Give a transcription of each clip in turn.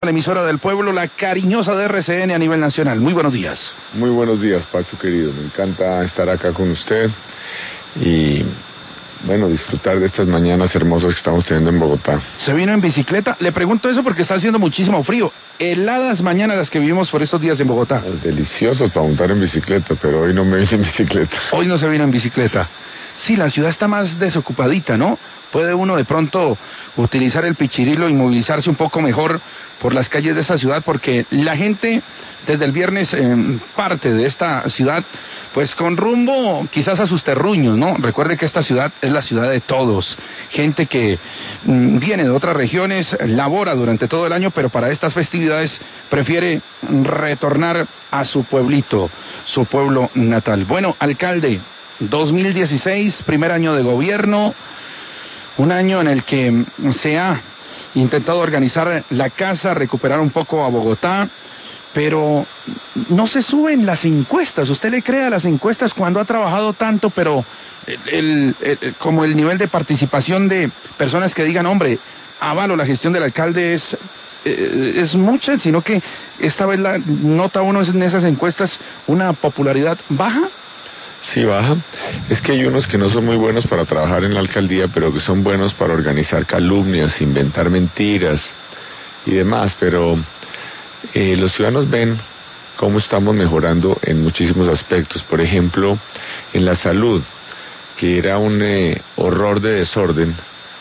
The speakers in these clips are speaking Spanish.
La emisora del pueblo, la cariñosa de RCN a nivel nacional. Muy buenos días. Muy buenos días, Pacho querido. Me encanta estar acá con usted y, bueno, disfrutar de estas mañanas hermosas que estamos teniendo en Bogotá. ¿Se vino en bicicleta? Le pregunto eso porque está haciendo muchísimo frío. Heladas mañanas las que vivimos por estos días en Bogotá. Deliciosas para montar en bicicleta, pero hoy no me vine en bicicleta. Hoy no se vino en bicicleta. Sí, la ciudad está más desocupadita, ¿no? Puede uno de pronto utilizar el pichirilo y movilizarse un poco mejor por las calles de esta ciudad, porque la gente desde el viernes parte de esta ciudad pues con rumbo quizás a sus terruños, ¿no? Recuerde que esta ciudad es la ciudad de todos, gente que viene de otras regiones, labora durante todo el año, pero para estas festividades prefiere retornar a su pueblito, su pueblo natal. Bueno, alcalde, 2016, primer año de gobierno, un año en el que se ha intentado organizar la casa, recuperar un poco a Bogotá, pero no se suben las encuestas. ¿Usted le cree a las encuestas cuando ha trabajado tanto, pero como el nivel de participación de personas que digan, hombre, avalo la gestión del alcalde es mucha, sino que esta vez nota uno en esas encuestas una popularidad baja? Sí, baja. Es que hay unos que no son muy buenos para trabajar en la alcaldía, pero que son buenos para organizar calumnias, inventar mentiras y demás, pero los ciudadanos ven cómo estamos mejorando en muchísimos aspectos. Por ejemplo, en la salud, que era un horror de desorden.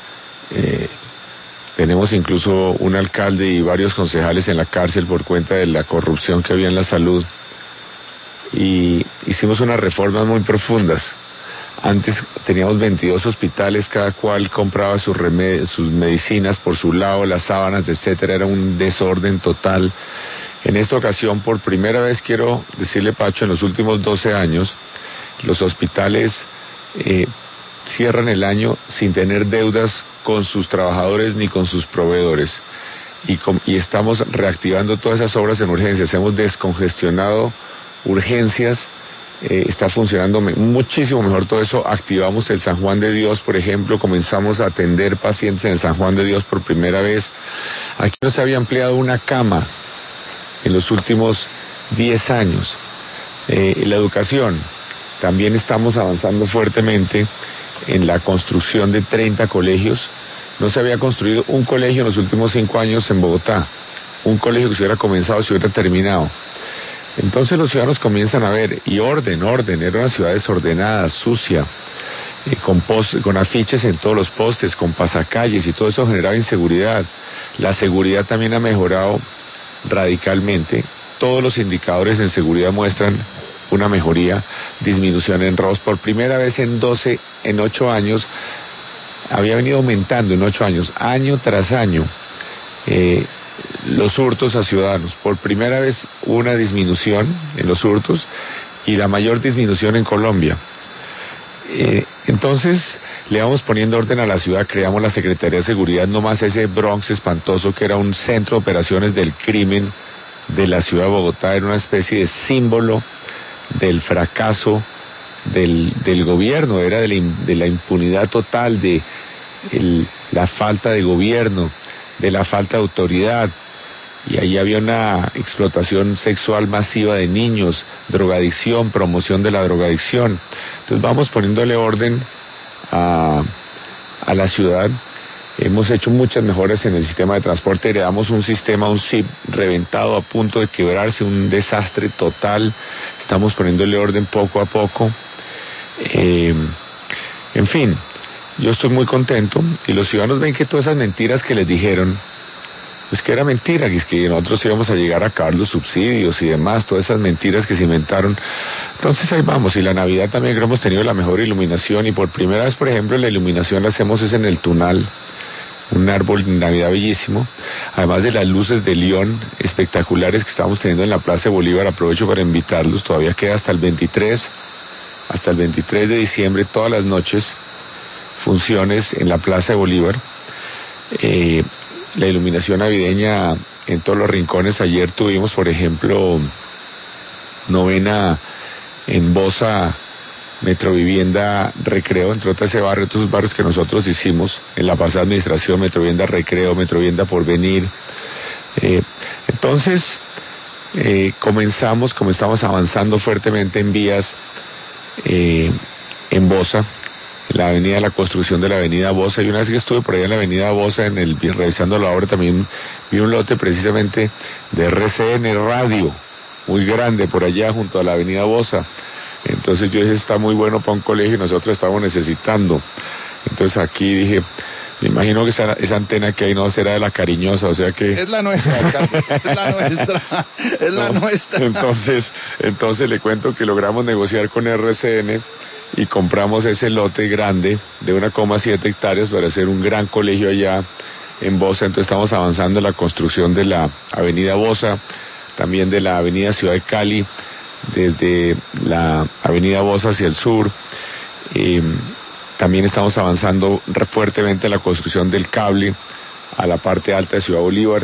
Tenemos incluso un alcalde y varios concejales en la cárcel por cuenta de la corrupción que había en la salud. Y hicimos unas reformas muy profundas. Antes teníamos 22 hospitales, cada cual compraba sus medicinas por su lado, las sábanas, etcétera, era un desorden total. En esta ocasión, por primera vez quiero decirle, Pacho, en los últimos 12 años, los hospitales cierran el año sin tener deudas con sus trabajadores ni con sus proveedores. Y estamos reactivando todas esas obras en urgencias, hemos descongestionado urgencias, está funcionando muchísimo mejor todo eso. Activamos el San Juan de Dios, por ejemplo, comenzamos a atender pacientes en el San Juan de Dios por primera vez. Aquí no se había ampliado una cama en los últimos 10 años. La educación, también estamos avanzando fuertemente en la construcción de 30 colegios. No se había construido un colegio en los últimos 5 años en Bogotá, un colegio que se hubiera comenzado, se hubiera terminado. Entonces los ciudadanos comienzan a ver, y orden, era una ciudad desordenada, sucia, con afiches en todos los postes, con pasacalles, y todo eso generaba inseguridad. La seguridad también ha mejorado radicalmente. Todos los indicadores en seguridad muestran una mejoría, disminución en robos. Por primera vez en 8 años, había venido aumentando en 8 años, año tras año, los hurtos a ciudadanos. Por primera vez hubo una disminución en los hurtos y la mayor disminución en Colombia. Entonces le vamos poniendo orden a la ciudad, creamos la Secretaría de Seguridad, no más ese Bronx espantoso que era un centro de operaciones del crimen de la ciudad de Bogotá, era una especie de símbolo del fracaso del gobierno, era de la impunidad total, de la falta de gobierno, de la falta de autoridad, y ahí había una explotación sexual masiva de niños, drogadicción, promoción de la drogadicción. Entonces vamos poniéndole orden a la ciudad. Hemos hecho muchas mejoras en el sistema de transporte, heredamos un sistema, un SIP reventado, a punto de quebrarse, un desastre total. Estamos poniéndole orden poco a poco. En fin, yo estoy muy contento y los ciudadanos ven que todas esas mentiras que les dijeron, pues que era mentira, que es que nosotros íbamos a llegar a acabar los subsidios y demás, todas esas mentiras que se inventaron. Entonces ahí vamos, y la Navidad también creo que hemos tenido la mejor iluminación, y por primera vez, por ejemplo, la iluminación la hacemos es en el Tunal, un árbol de Navidad bellísimo, además de las luces de León espectaculares que estamos teniendo en la Plaza de Bolívar. Aprovecho para invitarlos, todavía queda hasta el 23 de diciembre, todas las noches, funciones en la Plaza de Bolívar. La iluminación navideña en todos los rincones. Ayer tuvimos, por ejemplo, novena en Bosa, Metrovivienda Recreo, entre otras ese barrio, todos los barrios que nosotros hicimos en la pasada administración, Metrovivienda Recreo, Metrovivienda Porvenir, Entonces, comenzamos, como estamos avanzando fuertemente en vías en Bosa, la construcción de la avenida Bosa, y una vez que estuve por allá en la avenida Bosa, revisando la obra, también vi un lote precisamente de RCN Radio, muy grande por allá junto a la avenida Bosa. Entonces yo dije, está muy bueno para un colegio y nosotros estamos necesitando. Entonces aquí dije, me imagino que esa antena que hay no será de la Cariñosa, o sea que... Es la nuestra, alcalde, es la nuestra, es la nuestra. Entonces le cuento que logramos negociar con RCN y compramos ese lote grande de 1,7 hectáreas para hacer un gran colegio allá en Bosa. Entonces estamos avanzando en la construcción de la avenida Bosa, también de la avenida Ciudad de Cali, desde la avenida Bosa hacia el sur. También estamos avanzando fuertemente en la construcción del cable a la parte alta de Ciudad Bolívar,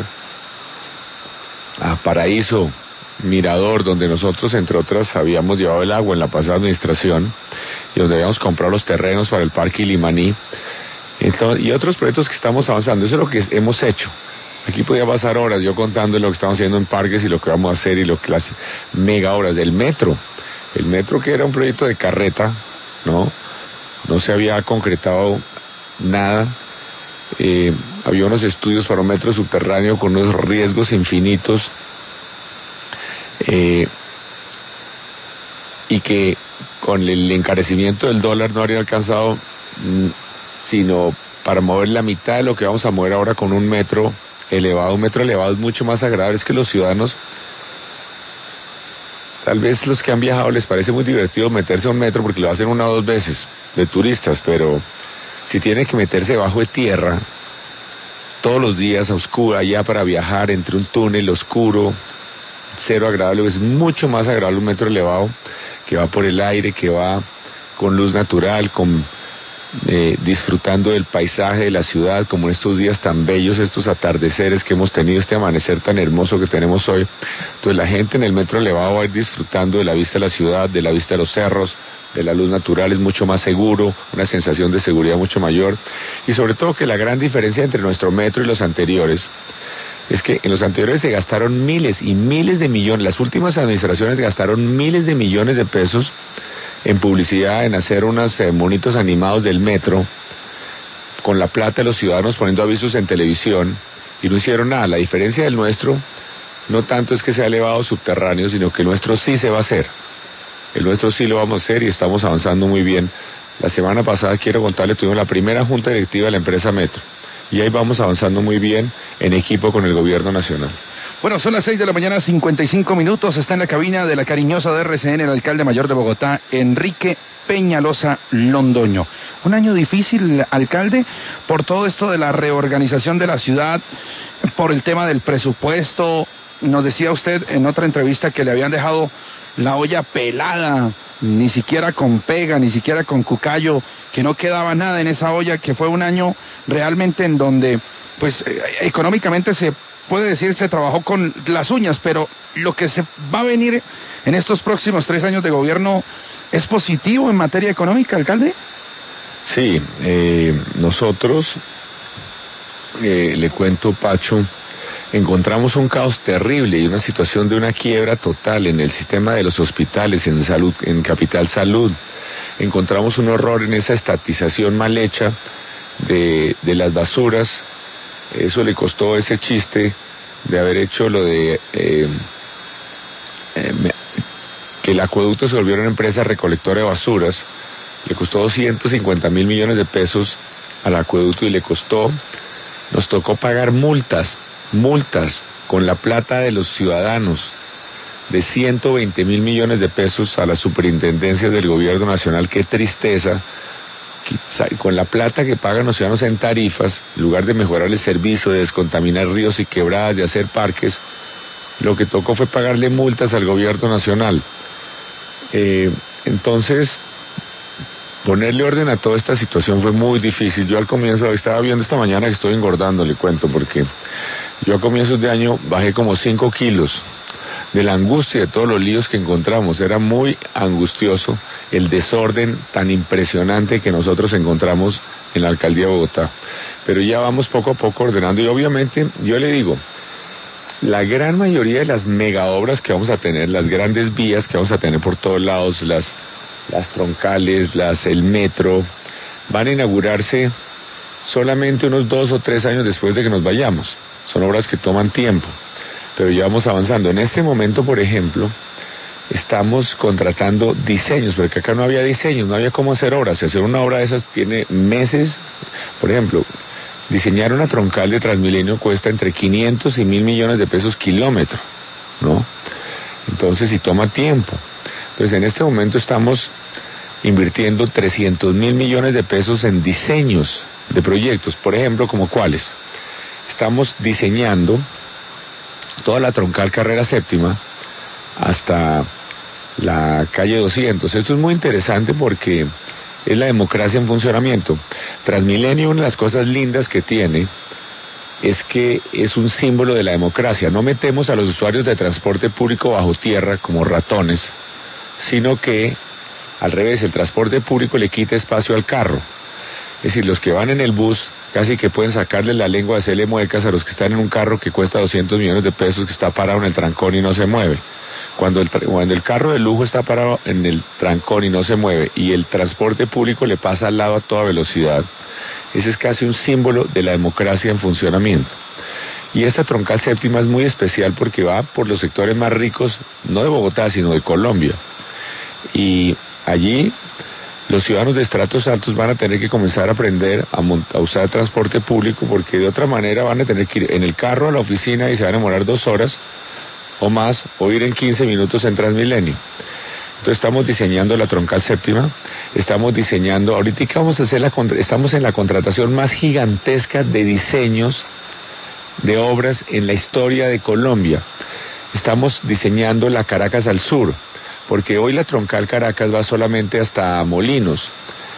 a Paraíso, Mirador, donde nosotros, entre otras, habíamos llevado el agua en la pasada administración y donde habíamos comprado los terrenos para el Parque Ilimaní. Y otros proyectos que estamos avanzando. Eso es lo que hemos hecho. Aquí podía pasar horas yo contando lo que estamos haciendo en parques y lo que vamos a hacer y las mega obras del metro. El metro, que era un proyecto de carreta, ¿no? No se había concretado nada. Había unos estudios para un metro subterráneo con unos riesgos infinitos. Y que con el encarecimiento del dólar no habría alcanzado sino para mover la mitad de lo que vamos a mover ahora con un metro elevado. Un metro elevado es mucho más agradable. Es que los ciudadanos, tal vez los que han viajado les parece muy divertido meterse a un metro porque lo hacen 1 o 2 veces de turistas, pero si tiene que meterse bajo de tierra todos los días a oscura allá para viajar entre un túnel oscuro, cero agradable, es mucho más agradable un metro elevado que va por el aire, que va con luz natural, disfrutando del paisaje de la ciudad, como en estos días tan bellos, estos atardeceres que hemos tenido, este amanecer tan hermoso que tenemos hoy. Entonces la gente en el metro elevado va a ir disfrutando de la vista de la ciudad, de la vista de los cerros, de la luz natural, es mucho más seguro, una sensación de seguridad mucho mayor, y sobre todo que la gran diferencia entre nuestro metro y los anteriores es que en los anteriores se gastaron miles y miles de millones, las últimas administraciones gastaron miles de millones de pesos en publicidad, en hacer unos monitos animados del metro, con la plata de los ciudadanos poniendo avisos en televisión, y no hicieron nada. La diferencia del nuestro no tanto es que sea elevado subterráneo, sino que el nuestro sí se va a hacer. El nuestro sí lo vamos a hacer y estamos avanzando muy bien. La semana pasada, quiero contarle, tuvimos la primera junta directiva de la empresa Metro, y ahí vamos avanzando muy bien en equipo con el gobierno nacional. Bueno, son las 6 de la mañana, 55 minutos. Está en la cabina de la Cariñosa de RCN el alcalde mayor de Bogotá, Enrique Peñalosa Londoño. Un año difícil, alcalde, por todo esto de la reorganización de la ciudad, por el tema del presupuesto. Nos decía usted en otra entrevista que le habían dejado la olla pelada, ni siquiera con pega, ni siquiera con cucayo, que no quedaba nada en esa olla, que fue un año realmente en donde, pues, económicamente se puede decir se trabajó con las uñas, pero lo que se va a venir en estos próximos 3 años de gobierno es positivo en materia económica, alcalde. Sí, nosotros, le cuento, Pacho, encontramos un caos terrible y una situación de una quiebra total en el sistema de los hospitales, en salud, en Capital Salud. Encontramos un horror en esa estatización mal hecha de las basuras. Eso le costó ese chiste de haber hecho lo de que el acueducto se volviera una empresa recolectora de basuras. Le costó 250 mil millones de pesos al acueducto y nos tocó pagar multas con la plata de los ciudadanos de 120 mil millones de pesos a las superintendencias del gobierno nacional. Qué tristeza. Con la plata que pagan los ciudadanos en tarifas, en lugar de mejorar el servicio, de descontaminar ríos y quebradas, de hacer parques, lo que tocó fue pagarle multas al gobierno nacional. Entonces, ponerle orden a toda esta situación fue muy difícil. Yo al comienzo, estaba viendo esta mañana que estoy engordando, le cuento, porque yo a comienzos de año bajé como 5 kilos de la angustia de todos los líos que encontramos. Era muy angustioso el desorden tan impresionante que nosotros encontramos en la alcaldía de Bogotá. Pero ya vamos poco a poco ordenando y obviamente, yo le digo, La gran mayoría de las mega obras que vamos a tener, las grandes vías que vamos a tener por todos lados, las troncales, el metro, van a inaugurarse solamente unos 2 o 3 años después de que nos vayamos. Son obras que toman tiempo, pero ya vamos avanzando. En este momento, por ejemplo, estamos contratando diseños, porque acá no había diseños, no había cómo hacer obras. Si hacer una obra de esas tiene meses. Por ejemplo, diseñar una troncal de Transmilenio cuesta entre 500 y 1.000 millones de pesos kilómetro, ¿no? Entonces, y toma tiempo. Entonces, en este momento estamos invirtiendo 300.000 millones de pesos en diseños de proyectos, por ejemplo, ¿como cuáles? Estamos diseñando toda la troncal Carrera Séptima hasta la calle 200. Esto es muy interesante porque es la democracia en funcionamiento. Transmilenio, una de las cosas lindas que tiene es que es un símbolo de la democracia. No metemos a los usuarios de transporte público bajo tierra como ratones, sino que al revés, el transporte público le quita espacio al carro. Es decir, los que van en el bus casi que pueden sacarle la lengua, hacerle muecas a los que están en un carro que cuesta 200 millones de pesos, que está parado en el trancón y no se mueve. Cuando el carro de lujo está parado en el trancón y no se mueve, y el transporte público le pasa al lado a toda velocidad, ese es casi un símbolo de la democracia en funcionamiento. Y esta troncal séptima es muy especial porque va por los sectores más ricos, no de Bogotá, sino de Colombia. Y allí los ciudadanos de estratos altos van a tener que comenzar a aprender a usar transporte público, porque de otra manera van a tener que ir en el carro a la oficina y se van a demorar 2 horas o más, o ir en 15 minutos en Transmilenio. Entonces estamos diseñando la troncal séptima, estamos diseñando, ahorita vamos a hacer estamos en la contratación más gigantesca de diseños de obras en la historia de Colombia. Estamos diseñando la Caracas al sur, porque hoy la troncal Caracas va solamente hasta Molinos,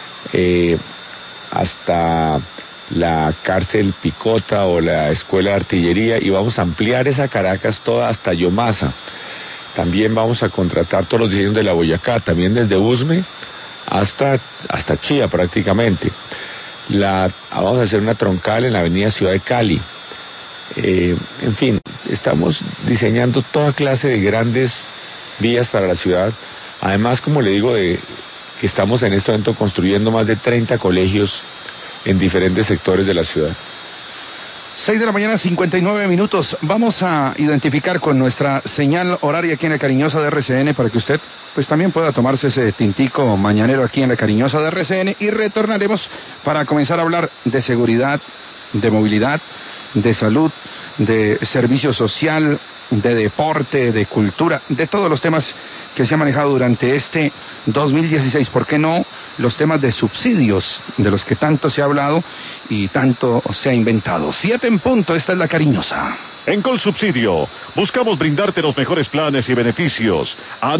hasta la cárcel Picota o la escuela de artillería, y vamos a ampliar esa Caracas toda hasta Yomasa. También vamos a contratar todos los diseños de la Boyacá, también desde Usme hasta Chía prácticamente. Vamos a hacer una troncal en la avenida Ciudad de Cali. En fin, estamos diseñando toda clase de grandes vías para la ciudad. Además, como le digo, que estamos en este momento construyendo más de 30 colegios en diferentes sectores de la ciudad. 6 de la mañana, 59 minutos. Vamos a identificar con nuestra señal horaria aquí en la Cariñosa de RCN para que usted pues también pueda tomarse ese tintico mañanero aquí en la Cariñosa de RCN, y retornaremos para comenzar a hablar de seguridad, de movilidad, de salud, de servicio social, de deporte, de cultura, de todos los temas que se han manejado durante este 2016. ¿Por qué no los temas de subsidios, de los que tanto se ha hablado y tanto se ha inventado? 7 en punto, esta es la Cariñosa. En Colsubsidio buscamos brindarte los mejores planes y beneficios.